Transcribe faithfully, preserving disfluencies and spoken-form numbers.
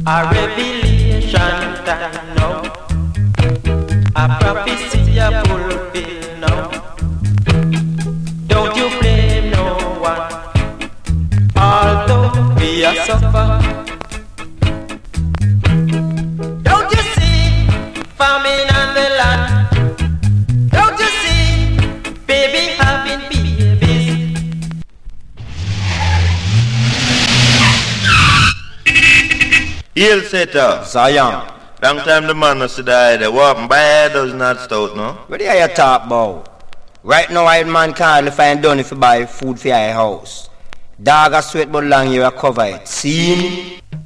A revelation time now, a prophecy a fulfill now. Don't you blame no one, although we are suffer. Don't you see famine on the land? Don't you see baby having babies? Heel setter, Zion. long time the man has to die. The walk bad does not stout, no? What do you talk about? Right now, I man can't find done if you buy food for your house. Dog a sweat but long you recover it. See?